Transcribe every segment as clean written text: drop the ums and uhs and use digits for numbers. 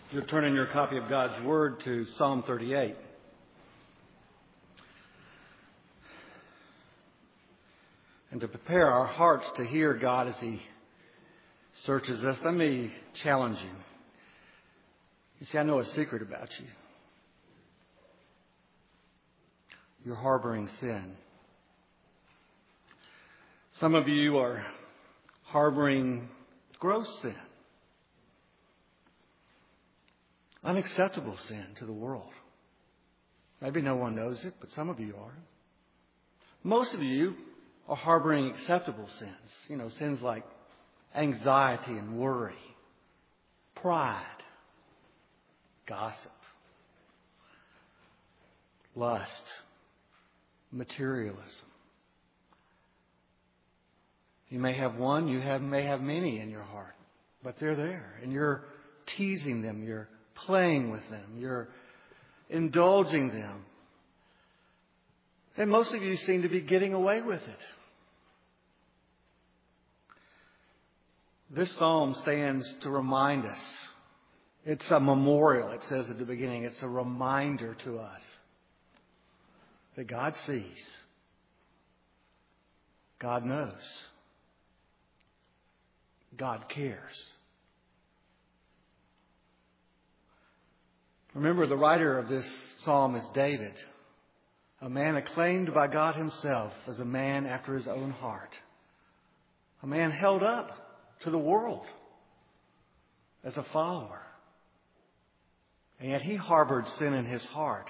You'll turn in your copy of God's Word to Psalm 38. And to prepare our hearts to hear God as He searches us, let me challenge you. You see, I know a secret about you. You're harboring sin. Some of you are harboring gross sin. Unacceptable sin to the world. Maybe no one knows it, but some of you are. Most of you are harboring acceptable sins. Sins like anxiety and worry, pride, gossip, lust, materialism. You may have one, may have many in your heart, but they're there, and you're teasing them, you're playing with them, you're indulging them. And most of you seem to be getting away with it. This psalm stands to remind us. It's a memorial, it says at the beginning. It's a reminder to us that God sees. God knows. God cares. Remember, the writer of this psalm is David, a man acclaimed by God Himself as a man after His own heart, a man held up to the world as a follower. And yet he harbored sin in his heart.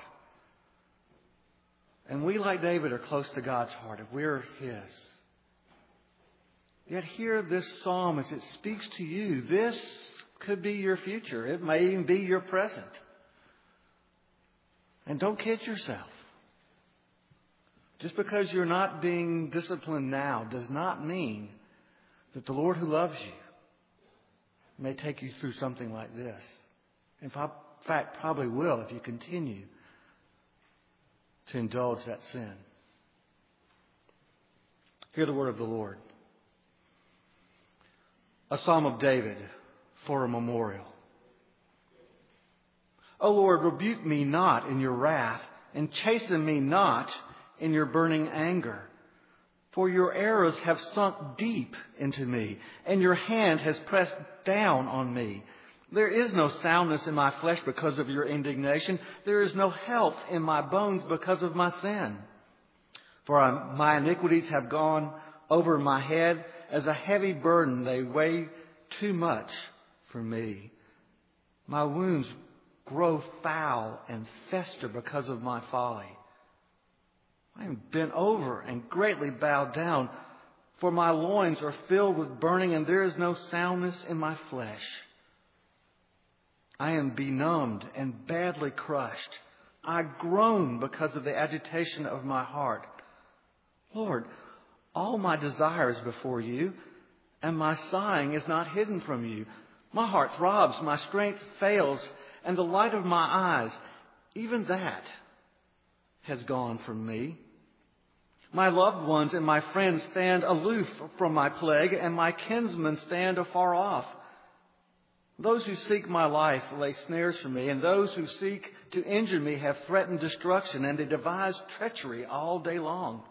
And we, like David, are close to God's heart if we're His. Yet hear this psalm as it speaks to you. This could be your future. It may even be your present. And don't kid yourself. Just because you're not being disciplined now does not mean that the Lord who loves you may take you through something like this. In fact, probably will if you continue to indulge that sin. Hear the word of the Lord. A psalm of David for a memorial. O Lord, rebuke me not in your wrath, and chasten me not in your burning anger. For your arrows have sunk deep into me, and your hand has pressed down on me. There is no soundness in my flesh because of your indignation. There is no health in my bones because of my sin. For my iniquities have gone over my head. As a heavy burden, they weigh too much for me. My wounds grow foul and fester because of my folly. I am bent over and greatly bowed down, for my loins are filled with burning, and there is no soundness in my flesh. I am benumbed and badly crushed. I groan because of the agitation of my heart. Lord, all my desire is before you, and my sighing is not hidden from you. My heart throbs, my strength fails, and the light of my eyes, even that has gone from me. My loved ones and my friends stand aloof from my plague, and my kinsmen stand afar off. Those who seek my life lay snares for me, and those who seek to injure me have threatened destruction, and they devise treachery all day long.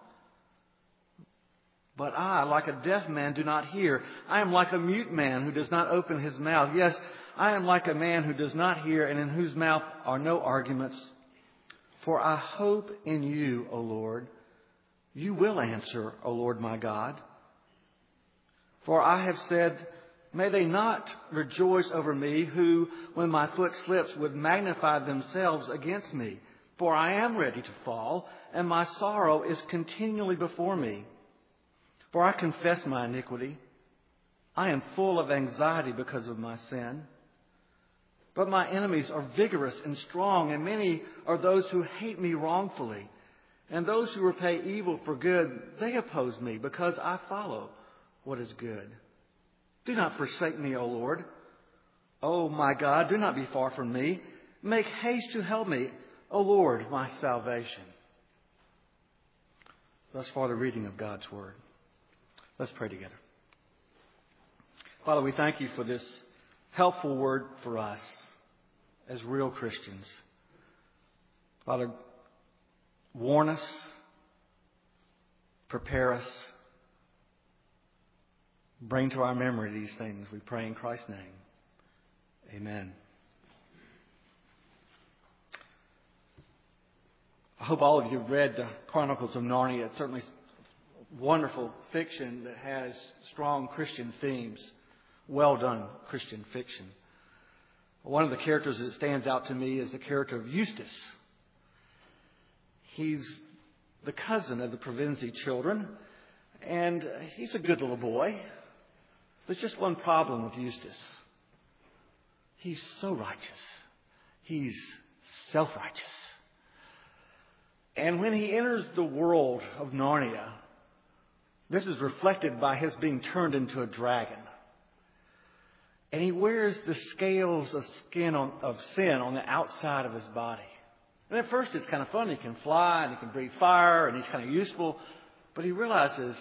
But I, like a deaf man, do not hear. I am like a mute man who does not open his mouth. Yes, I am like a man who does not hear, and in whose mouth are no arguments. For I hope in you, O Lord. You will answer, O Lord my God. For I have said, may they not rejoice over me who, when my foot slips, would magnify themselves against me. For I am ready to fall, and my sorrow is continually before me. For I confess my iniquity. I am full of anxiety because of my sin. But my enemies are vigorous and strong, and many are those who hate me wrongfully. And those who repay evil for good, they oppose me because I follow what is good. Do not forsake me, O Lord. O my God, do not be far from me. Make haste to help me, O Lord, my salvation. Thus far the reading of God's Word. Let's pray together. Father, we thank you for this helpful word for us. as real Christians. Father, warn us, prepare us, bring to our memory these things, we pray in Christ's name. Amen. I hope all of you have read the Chronicles of Narnia. It's certainly wonderful fiction that has strong Christian themes. Well done Christian fiction. One of the characters that stands out to me is the character of Eustace. He's the cousin of the Provenzi children, and he's a good little boy. There's just one problem with Eustace. He's so righteous. He's self-righteous. And when he enters the world of Narnia, this is reflected by his being turned into a dragon. And he wears the scales of sin on the outside of his body. And at first it's kind of fun. He can fly and he can breathe fire and he's kind of useful. But he realizes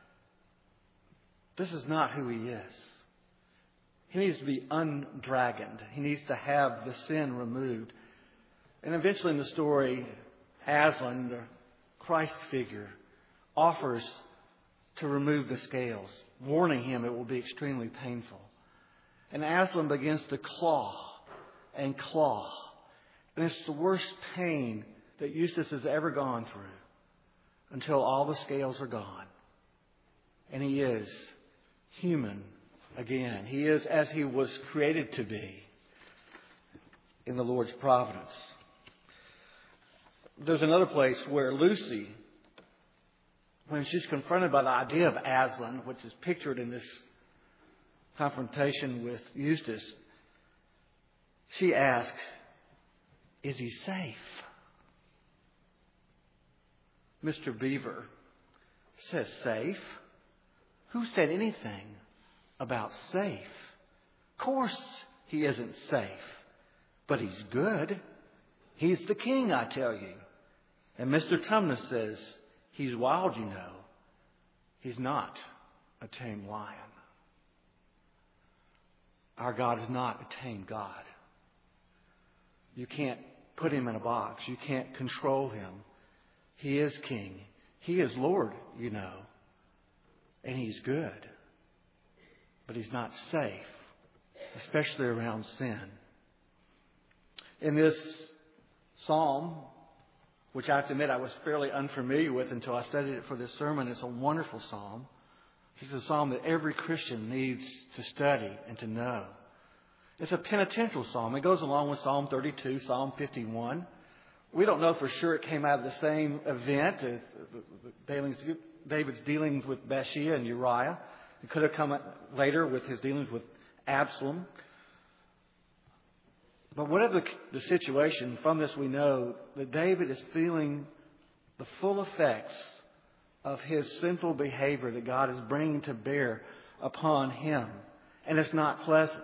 this is not who he is. He needs to be undragoned. He needs to have the sin removed. And eventually in the story, Aslan, the Christ figure, offers to remove the scales, warning him it will be extremely painful. And Aslan begins to claw and claw. And it's the worst pain that Eustace has ever gone through until all the scales are gone. And he is human again. He is as he was created to be in the Lord's providence. There's another place where Lucy, when she's confronted by the idea of Aslan, which is pictured in this confrontation with Eustace, she asks, is he safe? Mr. Beaver says safe. Who said anything about safe? Of course he isn't safe, but he's good. He's the king, I tell you. And Mr. Tumnus says, he's wild, you know. He's not a tame lion. Our God is not a tame God. You can't put him in a box. You can't control him. He is king. He is Lord, you know. And he's good. But he's not safe, especially around sin. In this psalm, which I have to admit I was fairly unfamiliar with until I studied it for this sermon, it's a wonderful psalm. This is a psalm that every Christian needs to study and to know. It's a penitential psalm. It goes along with Psalm 32, Psalm 51. We don't know for sure it came out of the same event as David's dealings with Bathsheba and Uriah. It could have come later with his dealings with Absalom. But whatever the situation, from this we know that David is feeling the full effects of his sinful behavior that God is bringing to bear upon him. And it's not pleasant.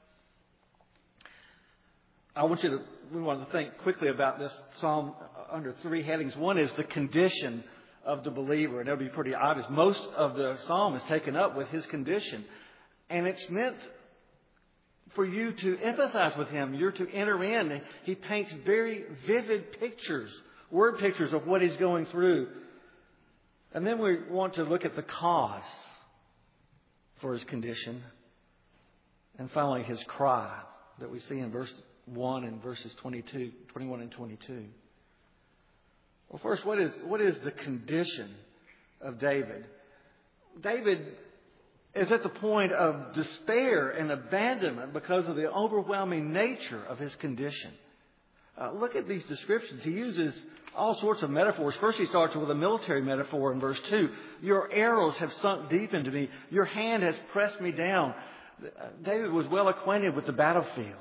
We want to think quickly about this psalm under three headings. One is the condition of the believer. And it'll be pretty obvious. Most of the psalm is taken up with his condition. And it's meant for you to empathize with him. You're to enter in. He paints very vivid pictures, word pictures of what he's going through. And then we want to look at the cause for his condition. And finally, his cry that we see in verse 1 and verses 21 and 22. Well, first, what is the condition of David? David is at the point of despair and abandonment because of the overwhelming nature of his condition. Look at these descriptions. He uses all sorts of metaphors. First, he starts with a military metaphor in verse 2. Your arrows have sunk deep into me. Your hand has pressed me down. David was well acquainted with the battlefield.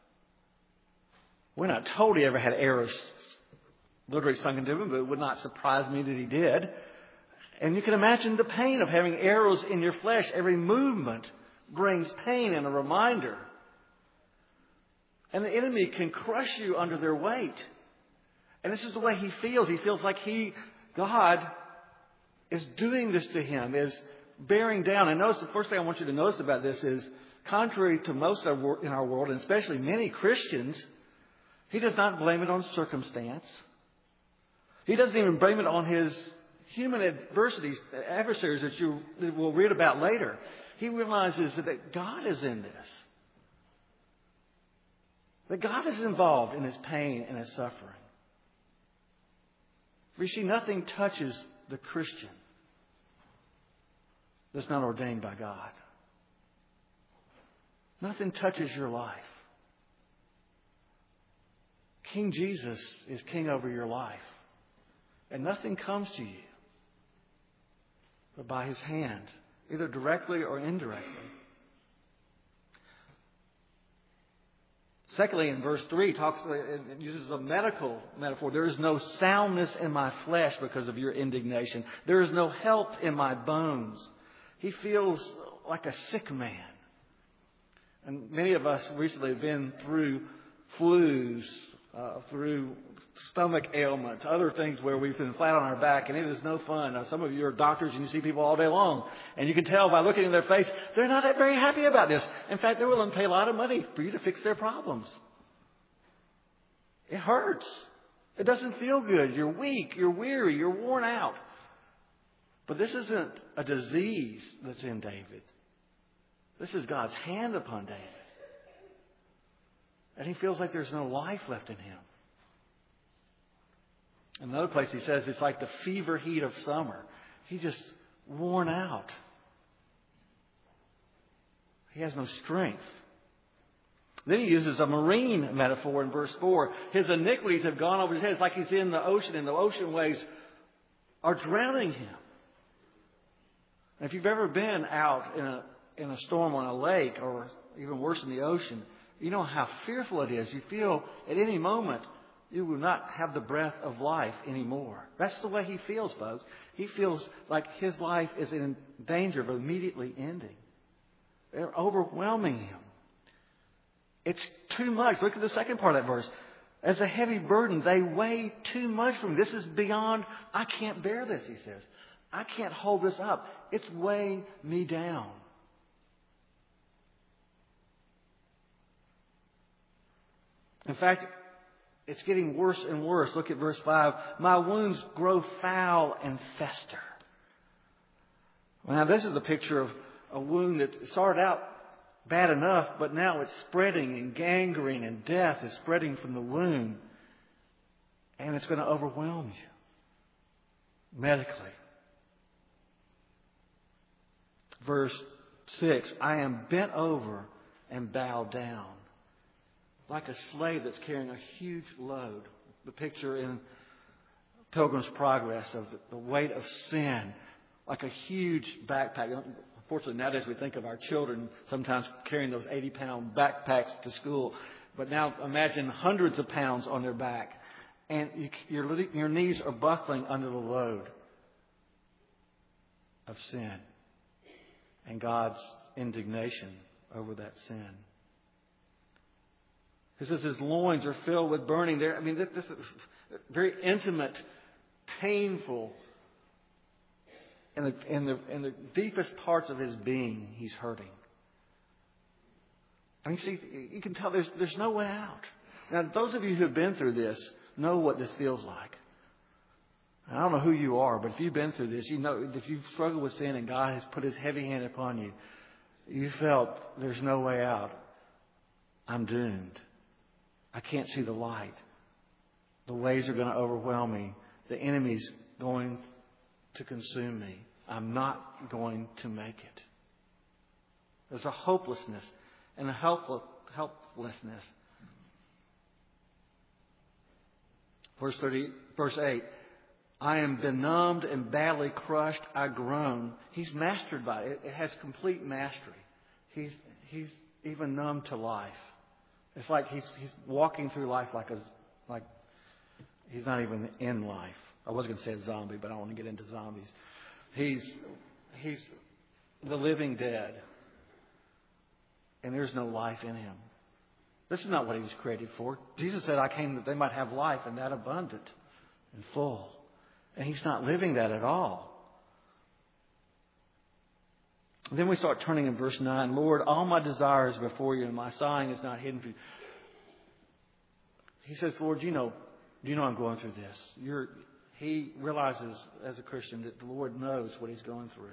We're not told he ever had arrows literally sunk into him, but it would not surprise me that he did. And you can imagine the pain of having arrows in your flesh. Every movement brings pain and a reminder. And the enemy can crush you under their weight. And this is the way he feels. He feels like God is doing this to him, is bearing down. And notice the first thing I want you to notice about this is, contrary to most in our world, and especially many Christians, He does not blame it on circumstance. He doesn't even blame it on his human adversaries that we'll read about later. He realizes that God is in this. That God is involved in his pain and his suffering. For you see, nothing touches the Christian that's not ordained by God. Nothing touches your life. King Jesus is king over your life. And nothing comes to you but by his hand, either directly or indirectly. Secondly, in verse 3, it uses a medical metaphor. There is no soundness in my flesh because of your indignation. There is no health in my bones. He feels like a sick man. And many of us recently have been through flus, through stomach ailments, other things where we've been flat on our back, and it is no fun. Now, some of you are doctors and you see people all day long, and you can tell by looking in their face, they're not very happy about this. In fact, they're willing to pay a lot of money for you to fix their problems. It hurts. It doesn't feel good. You're weak. You're weary. You're worn out. But this isn't a disease that's in David. This is God's hand upon David. And he feels like there's no life left in him. In another place he says it's like the fever heat of summer. He's just worn out. He has no strength. Then he uses a marine metaphor in verse 4. His iniquities have gone over his head. It's like he's in the ocean and the ocean waves are drowning him. And if you've ever been out in a storm on a lake or even worse in the ocean, you know how fearful it is. You feel at any moment you will not have the breath of life anymore. That's the way he feels, folks. He feels like his life is in danger of immediately ending. They're overwhelming him. It's too much. Look at the second part of that verse. As a heavy burden, they weigh too much for me. This is beyond, I can't bear this, he says. I can't hold this up. It's weighing me down. In fact, it's getting worse and worse. Look at verse 5. My wounds grow foul and fester. Now, this is a picture of a wound that started out bad enough, but now it's spreading and gangrene and death is spreading from the wound. And it's going to overwhelm you medically. Verse 6. I am bent over and bowed down. Like a slave that's carrying a huge load. The picture in Pilgrim's Progress of the weight of sin. Like a huge backpack. Unfortunately, nowadays we think of our children sometimes carrying those 80-pound backpacks to school. But now imagine hundreds of pounds on their back. And your knees are buckling under the load of sin. And God's indignation over that sin. He says his loins are filled with burning. This is very intimate, painful. In the deepest parts of his being, he's hurting. See, you can tell there's no way out. Now, those of you who have been through this know what this feels like. I don't know who you are, but if you've been through this, you know if you've struggled with sin and God has put his heavy hand upon you, you felt there's no way out. I'm doomed. I can't see the light. The waves are going to overwhelm me. The enemy's going to consume me. I'm not going to make it. There's a hopelessness and a helplessness. Verse 8. I am benumbed and badly crushed. I groan. He's mastered by it. It has complete mastery. He's even numb to life. It's like he's walking through life like he's not even in life. I was going to say a zombie, but I don't want to get into zombies. He's the living dead. And there's no life in him. This is not what he was created for. Jesus said, I came that they might have life and that abundant and full. And he's not living that at all. And then we start turning in verse 9. Lord, all my desires before you and my sighing is not hidden from you. he says, Lord, do you know I'm going through this? He realizes as a Christian that the Lord knows what he's going through.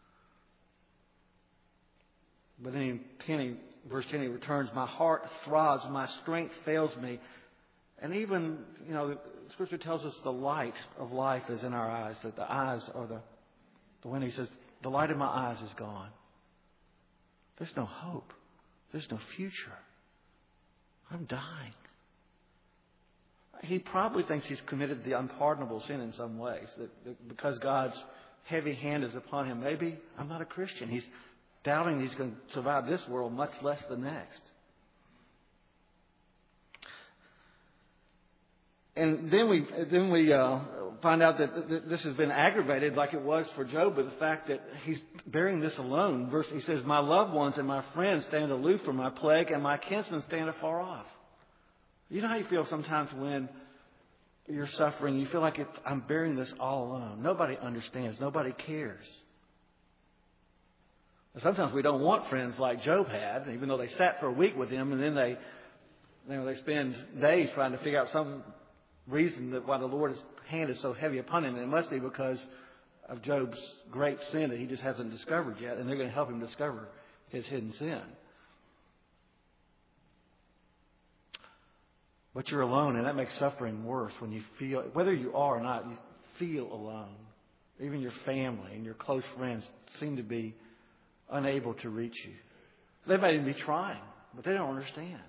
But then verse 10, he returns, my heart throbs, my strength fails me. And even, the Scripture tells us the light of life is in our eyes, that the eyes are the window. He says, the light in my eyes is gone. There's no hope. There's no future. I'm dying. He probably thinks he's committed the unpardonable sin in some ways, that because God's heavy hand is upon him, maybe I'm not a Christian. He's doubting he's going to survive this world, much less the next. And then we find out that this has been aggravated like it was for Job with the fact that he's bearing this alone. He says, my loved ones and my friends stand aloof from my plague, and my kinsmen stand afar off. You know how you feel sometimes when you're suffering? You feel like I'm bearing this all alone. Nobody understands. Nobody cares. Sometimes we don't want friends like Job had, even though they sat for a week with him, and then they spend days trying to figure out some reason that why the Lord's hand is so heavy upon him. And it must be because of Job's great sin that he just hasn't discovered yet, and they're going to help him discover his hidden sin. But you're alone, and that makes suffering worse when you feel, whether you are or not, you feel alone. Even your family and your close friends seem to be unable to reach you. They may even be trying, but they don't understand.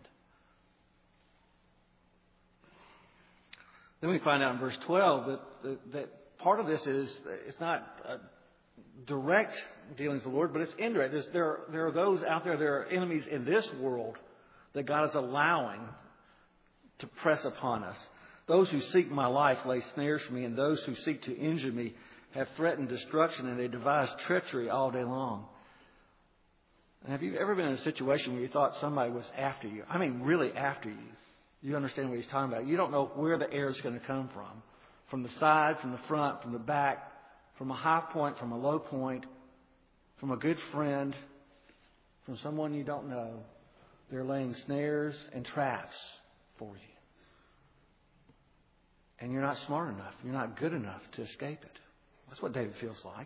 Then we find out in verse 12 that part of this is, it's not direct dealings with the Lord, but it's indirect. There are those out there, there are enemies in this world that God is allowing to press upon us. Those who seek my life lay snares for me, and those who seek to injure me have threatened destruction, and they devise treachery all day long. And have you ever been in a situation where you thought somebody was after you? I mean, really after you. You understand what he's talking about. You don't know where the air is going to come from. From the side, from the front, from the back, from a high point, from a low point, from a good friend, from someone you don't know. They're laying snares and traps for you. And you're not smart enough. You're not good enough to escape it. That's what David feels like.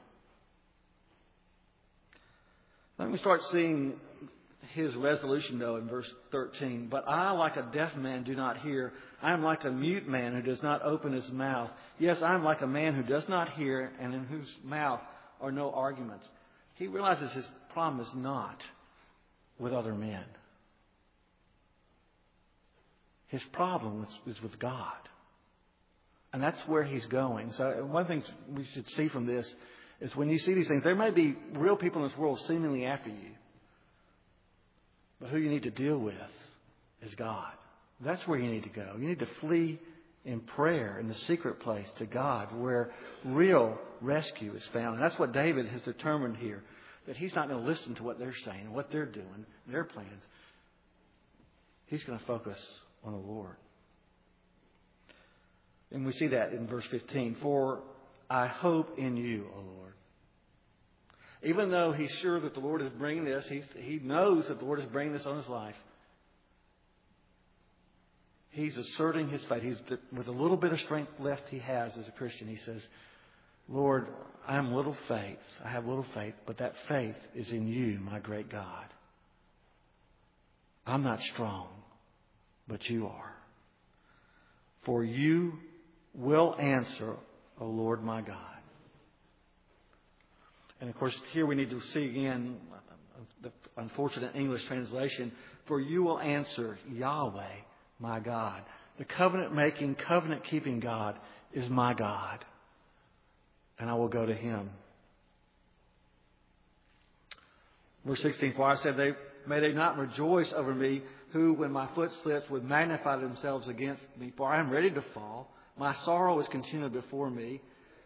Then we start seeing his resolution, though, in verse 13. But I, like a deaf man, do not hear. I am like a mute man who does not open his mouth. Yes, I am like a man who does not hear and in whose mouth are no arguments. He realizes his problem is not with other men. His problem is with God. And that's where he's going. So one thing we should see from this is when you see these things, there may be real people in this world seemingly after you. But who you need to deal with is God. That's where you need to go. You need to flee in prayer in the secret place to God where real rescue is found. And that's what David has determined here, that he's not going to listen to what they're saying, what they're doing, their plans. He's going to focus on the Lord. And we see that in verse 15. For I hope in you, O Lord. Even though he's sure that the Lord is bringing this, he knows that the Lord is bringing this on his life. He's asserting his faith. With a little bit of strength left he has as a Christian, he says, Lord, I am little faith. I have little faith, but that faith is in you, my great God. I'm not strong, but you are. For you will answer, O Lord my God. And of course, here we need to see again the unfortunate English translation. For you will answer, Yahweh, my God. The covenant-making, covenant-keeping God is my God. And I will go to him. Verse 16, for I said, may they not rejoice over me, who, when my foot slips, would magnify themselves against me. For I am ready to fall. My sorrow is continued before me.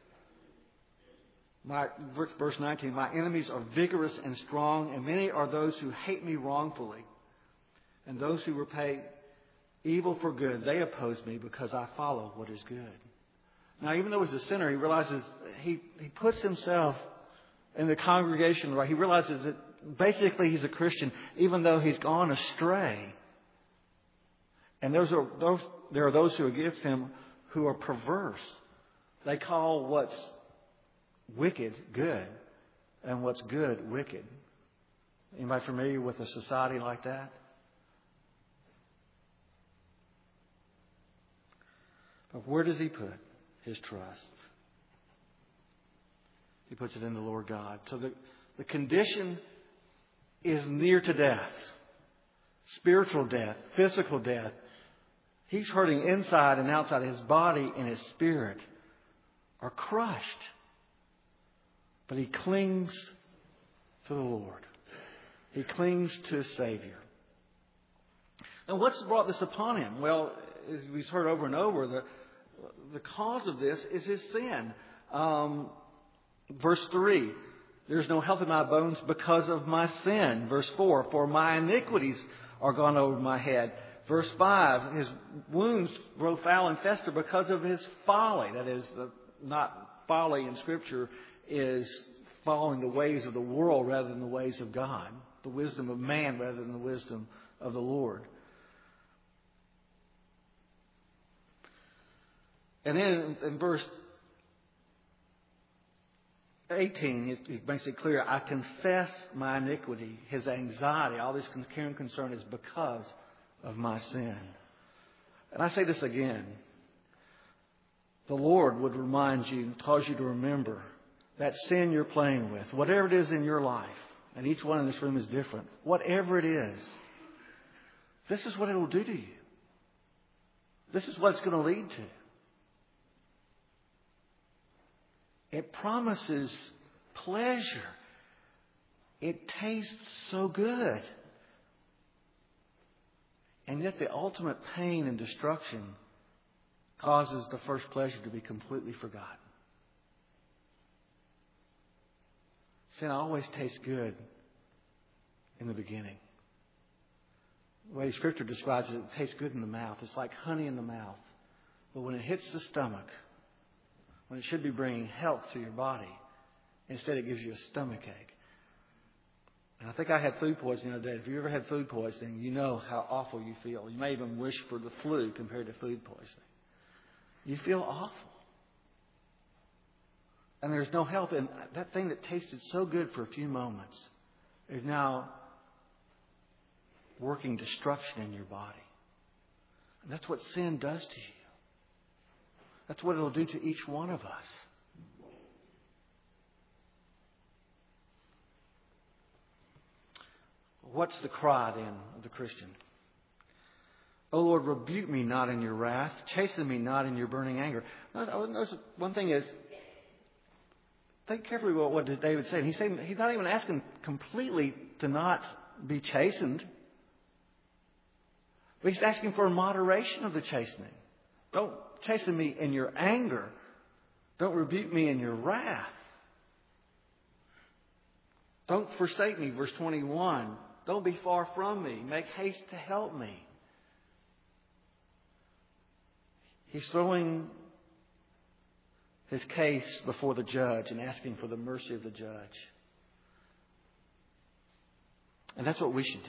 Verse 19, my enemies are vigorous and strong, and many are those who hate me wrongfully. And those who repay evil for good, they oppose me because I follow what is good. Now, even though he's a sinner, he realizes he puts himself in the congregation, right? He realizes that basically he's a Christian, even though he's gone astray. And there are those who are against him who are perverse. They call what's wicked good and what's good wicked. Anybody familiar with a society like that? But where does he put his trust? He puts it in the Lord God. So the condition is near to death. Spiritual death, physical death. He's hurting inside and outside. His body and his spirit are crushed. But he clings to the Lord. He clings to his Savior. Now, what's brought this upon him? Well, as we've heard over and over, the cause of this is his sin. Verse 3, there's no health in my bones because of my sin. Verse 4, for my iniquities are gone over my head. Verse 5, his wounds grow foul and fester because of his folly. That is, not folly in Scripture is following the ways of the world rather than the ways of God. The wisdom of man rather than the wisdom of the Lord. And then in verse 18, he makes it clear, I confess my iniquity, his anxiety, all this care and concern is because of my sin. And I say this again. The Lord would remind you, cause you to remember that sin you're playing with, whatever it is in your life, and each one in this room is different, whatever it is, this is what it will do to you. This is what it's going to lead to. It promises pleasure. It tastes so good. And yet the ultimate pain and destruction causes the first pleasure to be completely forgotten. Sin always tastes good in the beginning. The way Scripture describes it, it tastes good in the mouth. It's like honey in the mouth. But when it hits the stomach, when it should be bringing health to your body, instead it gives you a stomach ache. And I think I had food poisoning the other day. If you ever had food poisoning, you know how awful you feel. You may even wish for the flu compared to food poisoning. You feel awful. And there's no health. And that thing that tasted so good for a few moments is now working destruction in your body. And that's what sin does to you. That's what it'll do to each one of us. What's the cry then of the Christian? O Lord, rebuke me not in your wrath. Chasten me not in your burning anger. Notice one thing is, think carefully about what David said. He's not even asking completely to not be chastened. But he's asking for a moderation of the chastening. Don't chasten me in your anger. Don't rebuke me in your wrath. Don't forsake me, verse 21. Don't be far from me. Make haste to help me. He's throwing his case before the judge and asking for the mercy of the judge. And that's what we should do.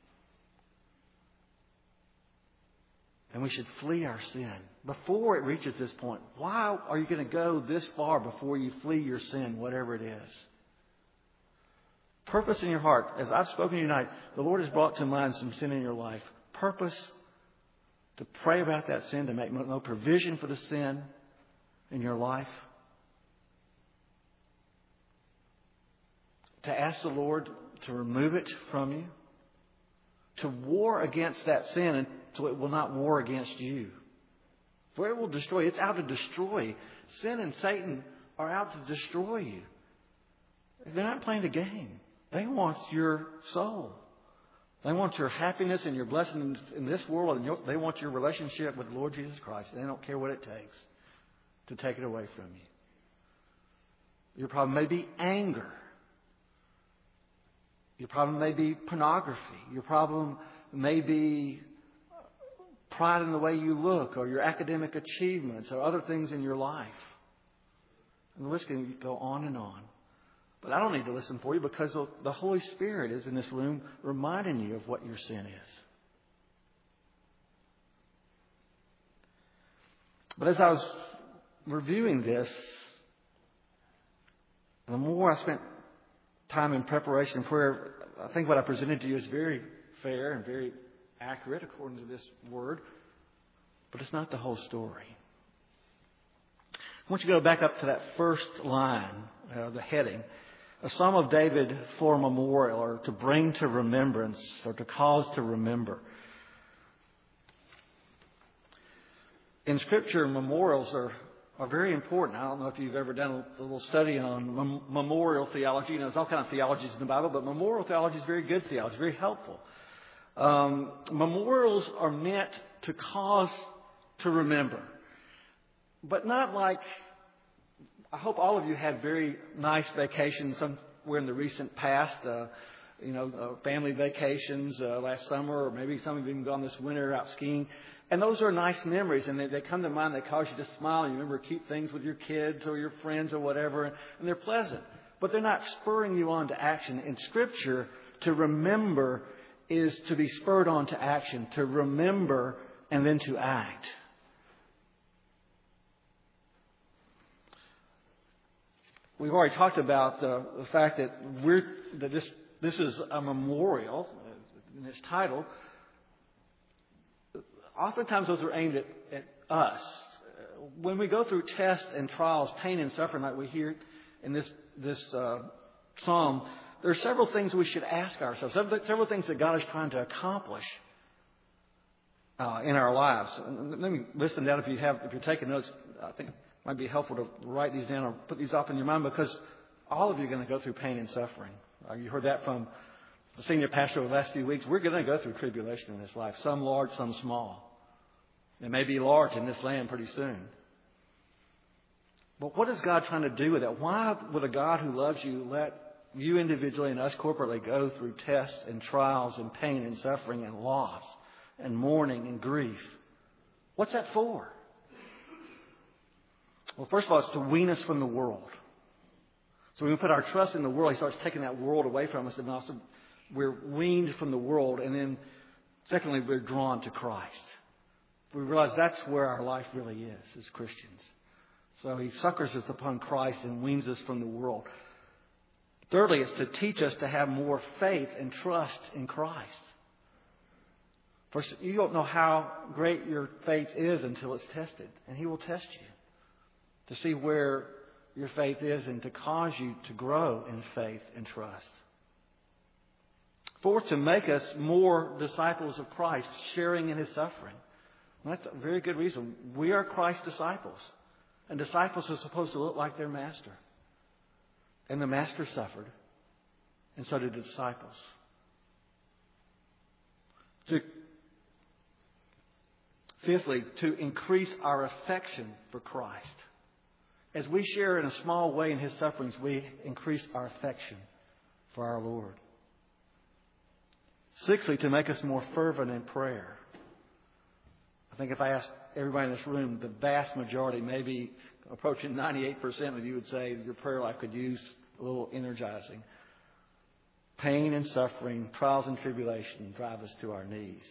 And we should flee our sin before it reaches this point. Why are you going to go this far before you flee your sin, whatever it is? Purpose in your heart. As I've spoken to you tonight, the Lord has brought to mind some sin in your life. Purpose to pray about that sin, to make no provision for the sin in your life. To ask the Lord to remove it from you. To war against that sin until it will not war against you. For it will destroy. It's out to destroy. Sin and Satan are out to destroy you. They're not playing a game. They want your soul. They want your happiness and your blessings in this world. And they want your relationship with the Lord Jesus Christ. They don't care what it takes to take it away from you. Your problem may be anger. Your problem may be pornography. Your problem may be pride in the way you look or your academic achievements or other things in your life. And the list can go on and on. But I don't need to listen for you because the Holy Spirit is in this room reminding you of what your sin is. But as I was reviewing this, the more I spent time in preparation and prayer, I think what I presented to you is very fair and very accurate according to this word, but it's not the whole story. I want you to go back up to that first line, the heading, a Psalm of David for memorial, or to bring to remembrance, or to cause to remember. In Scripture, memorials are very important. I don't know if you've ever done a little study on memorial theology. There's all kinds of theologies in the Bible, but memorial theology is very good theology, very helpful. Memorials are meant to cause to remember, but not like, I hope all of you had very nice vacations somewhere in the recent past, family vacations last summer, or maybe some of you have gone this winter out skiing. And those are nice memories, and they come to mind. They cause you to smile. And you remember cute things with your kids or your friends or whatever, and they're pleasant. But they're not spurring you on to action. In Scripture, to remember is to be spurred on to action, to remember and then to act. We've already talked about the fact that this is a memorial in its title. Oftentimes those are aimed at us. When we go through tests and trials, pain and suffering like we hear in this psalm, there are several things we should ask ourselves, several things that God is trying to accomplish in our lives. And let me listen to that if you're taking notes. I think it might be helpful to write these down or put these up in your mind, because all of you are going to go through pain and suffering. You heard that from the senior pastor over the last few weeks. We're going to go through tribulation in this life, some large, some small. It may be large in this land pretty soon. But what is God trying to do with that? Why would a God who loves you let you individually and us corporately go through tests and trials and pain and suffering and loss and mourning and grief? What's that for? Well, first of all, it's to wean us from the world. So when we put our trust in the world, He starts taking that world away from us, and also we're weaned from the world. And then, secondly, we're drawn to Christ. We realize that's where our life really is as Christians. So He succors us upon Christ and weans us from the world. Thirdly, it's to teach us to have more faith and trust in Christ. First, you don't know how great your faith is until it's tested. And He will test you to see where your faith is and to cause you to grow in faith and trust. Fourth, to make us more disciples of Christ, sharing in His suffering. Well, that's a very good reason. We are Christ's disciples. And disciples are supposed to look like their master. And the master suffered. And so did the disciples. Fifthly, to increase our affection for Christ. As we share in a small way in His sufferings, we increase our affection for our Lord. Sixthly, to make us more fervent in prayer. I think if I asked everybody in this room, the vast majority, maybe approaching 98% of you would say your prayer life could use a little energizing. Pain and suffering, trials and tribulation drive us to our knees.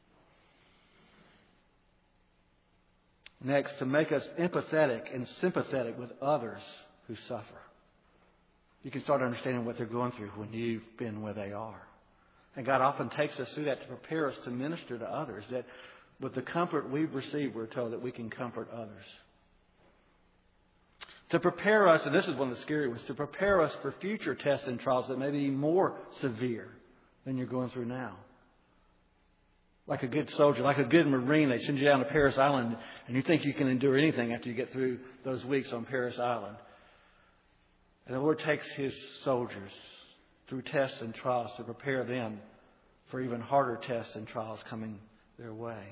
Next, to make us empathetic and sympathetic with others who suffer. You can start understanding what they're going through when you've been where they are. And God often takes us through that to prepare us to minister to others. That with the comfort we've received, we're told that we can comfort others. To prepare us, and this is one of the scary ones, to prepare us for future tests and trials that may be more severe than you're going through now. Like a good soldier, like a good Marine, they send you down to Parris Island, and you think you can endure anything after you get through those weeks on Parris Island. And the Lord takes His soldiers through tests and trials to prepare them for even harder tests and trials coming their way.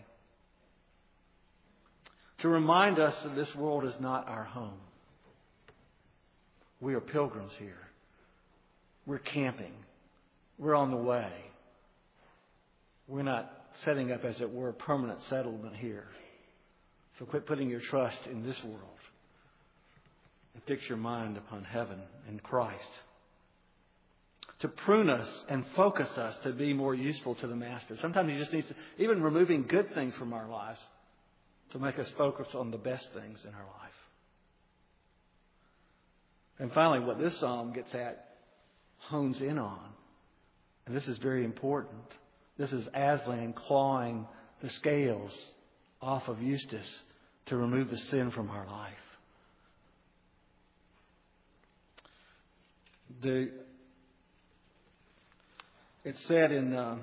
To remind us that this world is not our home. We are pilgrims here. We're camping. We're on the way. We're not setting up, as it were, a permanent settlement here. So quit putting your trust in this world and fix your mind upon heaven and Christ. To prune us and focus us to be more useful to the Master. Sometimes He just needs to, even removing good things from our lives, to make us focus on the best things in our life. And finally, what this psalm gets at, hones in on, and this is very important, this is Aslan clawing the scales off of Eustace to remove the sin from our life. It's said in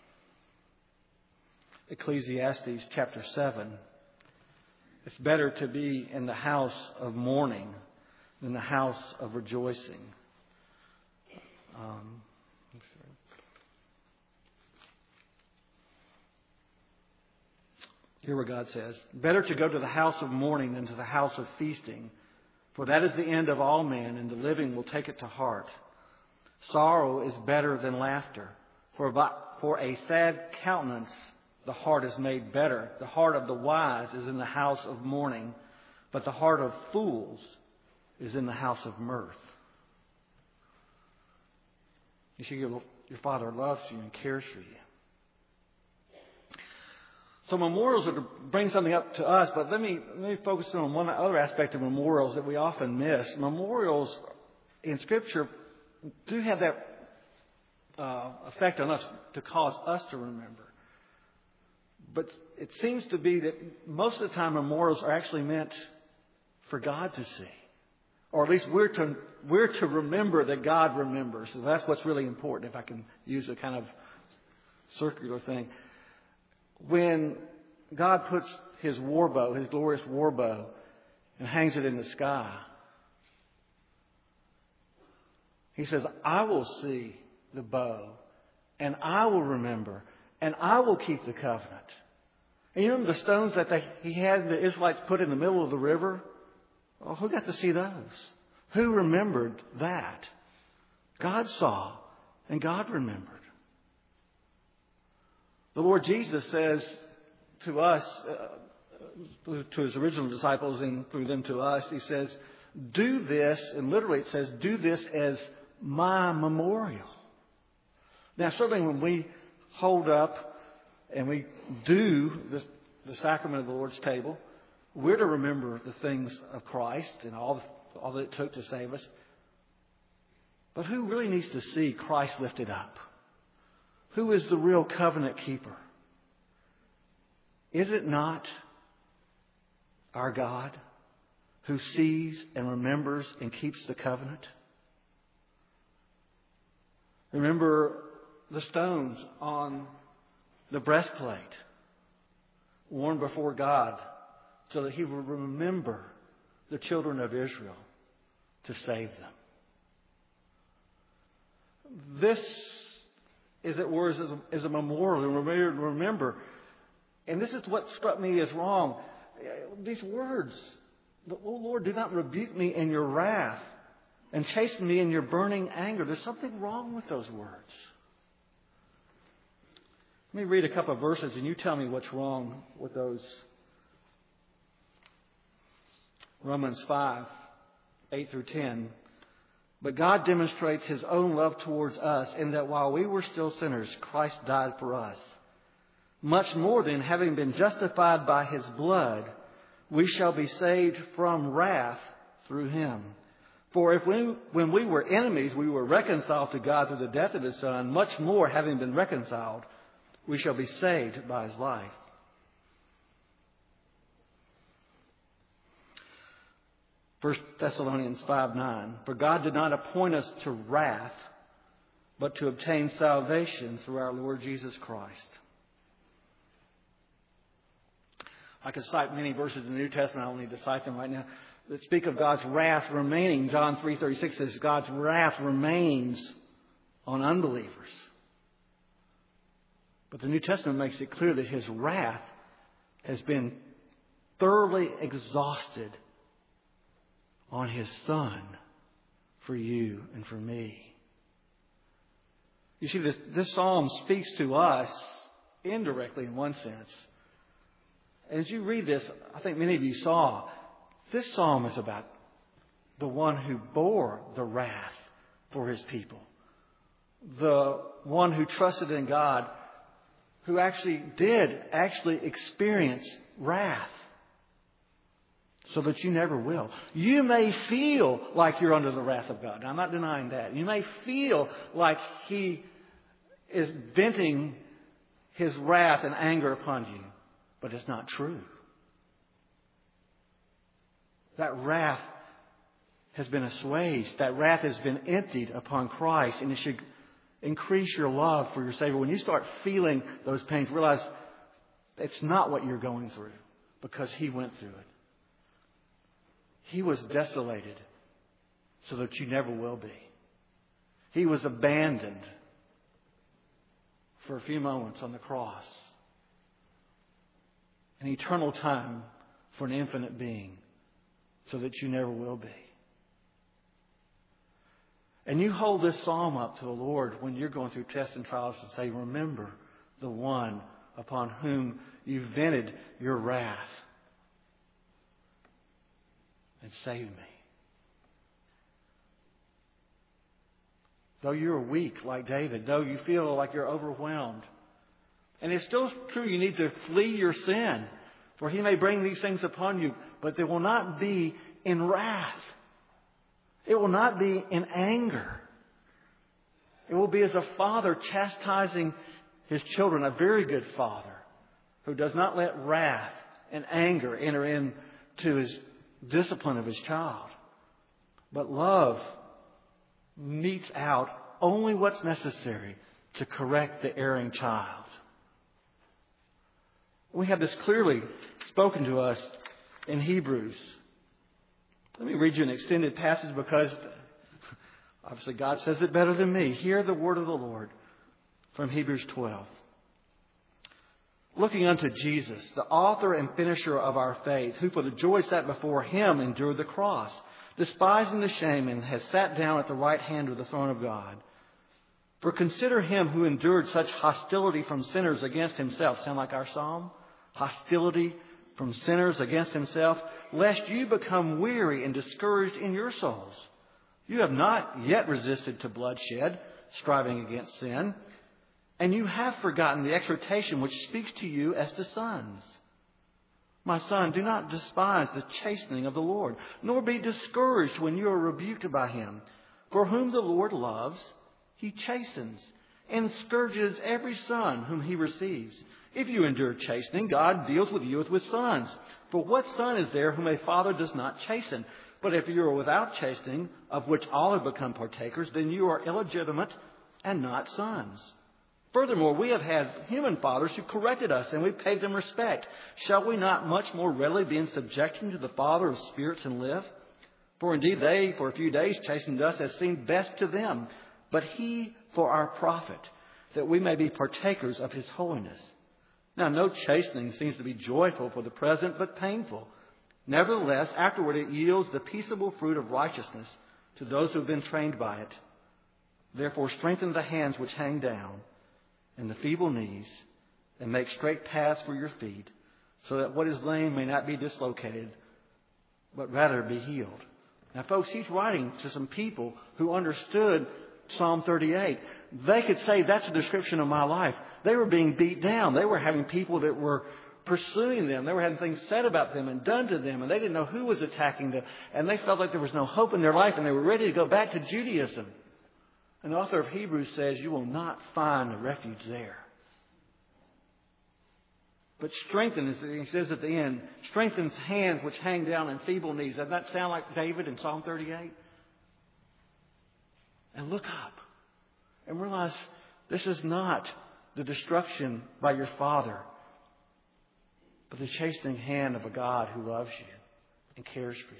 Ecclesiastes chapter 7, it's better to be in the house of mourning than the house of rejoicing. Hear what God says. Better to go to the house of mourning than to the house of feasting, for that is the end of all men, and the living will take it to heart. Sorrow is better than laughter, for a sad countenance the heart is made better. The heart of the wise is in the house of mourning, but the heart of fools is in the house of mirth. You see, your Father loves you and cares for you. So memorials are to bring something up to us, but let me focus on one other aspect of memorials that we often miss. Memorials in Scripture do have that effect on us to cause us to remember. But it seems to be that most of the time memorials are actually meant for God to see. Or at least we're to remember that God remembers. So that's what's really important, if I can use a kind of circular thing. When God puts His war bow, His glorious war bow, and hangs it in the sky, He says, I will see the bow, and I will remember, and I will keep the covenant. And you know the stones that He had the Israelites put in the middle of the river? Well, who got to see those? Who remembered that? God saw, and God remembered. The Lord Jesus says to us, to His original disciples and through them to us, He says, do this, and literally it says, do this as my memorial. Now, certainly when we hold up and we do the sacrament of the Lord's table, we're to remember the things of Christ and all that it took to save us. But who really needs to see Christ lifted up? Who is the real covenant keeper? Is it not our God who sees and remembers and keeps the covenant? Remember the stones on the breastplate worn before God so that He will remember the children of Israel to save them. This, as it were, is a memorial. Remember, and this is what struck me as wrong. These words, oh Lord, do not rebuke me in your wrath and chasten me in your burning anger. There's something wrong with those words. Let me read a couple of verses and you tell me what's wrong with those. Romans 5, 8 through 10. But God demonstrates His own love towards us in that while we were still sinners, Christ died for us. Much more than having been justified by His blood, we shall be saved from wrath through Him. For if when we were enemies, we were reconciled to God through the death of His Son, much more having been reconciled, we shall be saved by His life. 1 Thessalonians 5:9. For God did not appoint us to wrath, but to obtain salvation through our Lord Jesus Christ. I could cite many verses in the New Testament. I don't need to cite them right now. That speak of God's wrath remaining. John 3:36 says God's wrath remains on unbelievers. But the New Testament makes it clear that His wrath has been thoroughly exhausted on His Son for you and for me. You see, this psalm speaks to us indirectly in one sense. As you read this, I think many of you saw, this psalm is about the one who bore the wrath for His people. The one who trusted in God, who did experience wrath so that you never will. You may feel like you're under the wrath of God. Now, I'm not denying that. You may feel like He is venting His wrath and anger upon you, but it's not true. That wrath has been assuaged. That wrath has been emptied upon Christ, and it should increase your love for your Savior. When you start feeling those pains, realize it's not what you're going through, because He went through it. He was desolated so that you never will be. He was abandoned for a few moments on the cross. An eternal time for an infinite being so that you never will be. And you hold this psalm up to the Lord when you're going through tests and trials and say, remember the one upon whom you vented your wrath, and save me. Though you're weak like David, though you feel like you're overwhelmed. And it's still true, you need to flee your sin, for He may bring these things upon you, but they will not be in wrath. It will not be in anger. It will be as a father chastising his children, a very good father who does not let wrath and anger enter into his discipline of his child. But love metes out only what's necessary to correct the erring child. We have this clearly spoken to us in Hebrews. Let me read you an extended passage because obviously God says it better than me. Hear the word of the Lord from Hebrews 12. Looking unto Jesus, the author and finisher of our faith, who for the joy set before Him endured the cross, despising the shame, and has sat down at the right hand of the throne of God. For consider Him who endured such hostility from sinners against Himself. Sound like our psalm? Hostility from sinners against Himself, lest you become weary and discouraged in your souls. You have not yet resisted to bloodshed, striving against sin. And you have forgotten the exhortation which speaks to you as to sons. My son, do not despise the chastening of the Lord, nor be discouraged when you are rebuked by Him. For whom the Lord loves, He chastens, and scourges every son whom He receives. If you endure chastening, God deals with you as with sons. For what son is there whom a father does not chasten? But if you are without chastening, of which all have become partakers, then you are illegitimate and not sons. Furthermore, we have had human fathers who corrected us, and we paid them respect. Shall we not much more readily be in subjection to the Father of spirits and live? For indeed they, for a few days, chastened us as seemed best to them, but He for our profit, that we may be partakers of His holiness. Now, no chastening seems to be joyful for the present, but painful. Nevertheless, afterward it yields the peaceable fruit of righteousness to those who have been trained by it. Therefore, strengthen the hands which hang down, and the feeble knees, and make straight paths for your feet, so that what is lame may not be dislocated, but rather be healed. Now, folks, he's writing to some people who understood Psalm 38. They could say, that's a description of my life. They were being beat down. They were having people that were pursuing them. They were having things said about them and done to them, and they didn't know who was attacking them. And they felt like there was no hope in their life, and they were ready to go back to Judaism. And the author of Hebrews says, you will not find a refuge there. But strengthen, as he says at the end, strengthens hands which hang down and feeble knees. Doesn't that sound like David in Psalm 38? And look up and realize this is not the destruction by your father, but the chastening hand of a God who loves you and cares for you.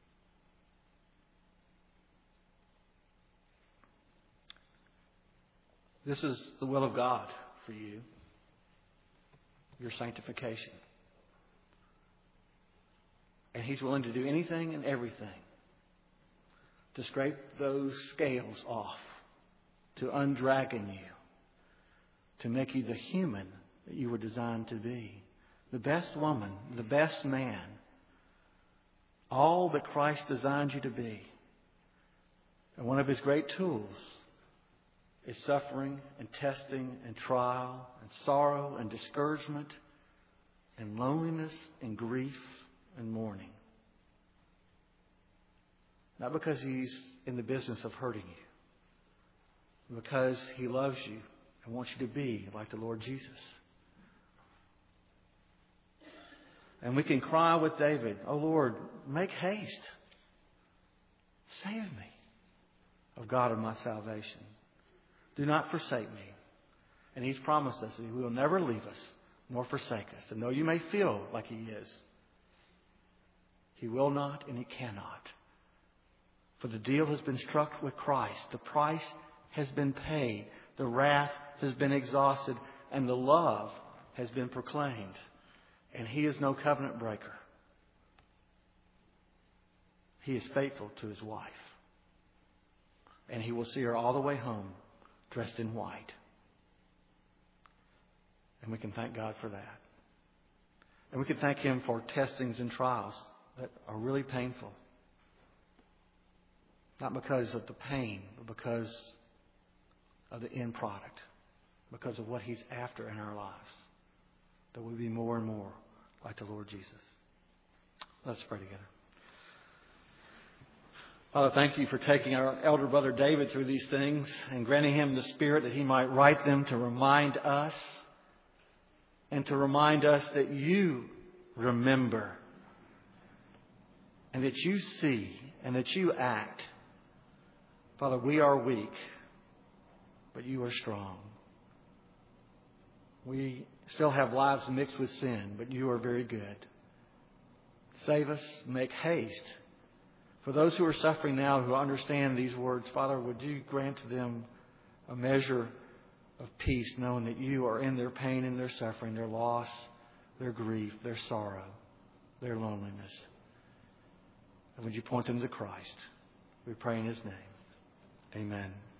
This is the will of God for you, your sanctification. And He's willing to do anything and everything to scrape those scales off, to undragon you, to make you the human that you were designed to be. The best woman, the best man, all that Christ designed you to be. And one of His great tools is suffering and testing and trial and sorrow and discouragement and loneliness and grief and mourning. Not because He's in the business of hurting you. Because He loves you and wants you to be like the Lord Jesus. And we can cry with David, "Oh Lord, make haste. Save me, O God of my salvation. Do not forsake me." And He's promised us that He will never leave us nor forsake us. And though you may feel like He is, He will not and He cannot. For the deal has been struck with Christ. The price has been paid. The wrath has been exhausted. And the love has been proclaimed. And He is no covenant breaker. He is faithful to His wife. And He will see her all the way home dressed in white. And we can thank God for that. And we can thank Him for testings and trials that are really painful. Not because of the pain, but because of the end product. Because of what He's after in our lives. That we be more and more like the Lord Jesus. Let's pray together. Father, thank You for taking our elder brother David through these things and granting him the Spirit that he might write them to remind us and to remind us that You remember and that You see and that You act. Father, we are weak, but You are strong. We still have lives mixed with sin, but You are very good. Save us, make haste. For those who are suffering now, who understand these words, Father, would You grant to them a measure of peace, knowing that You are in their pain and their suffering, their loss, their grief, their sorrow, their loneliness. And would You point them to Christ? We pray in His name. Amen.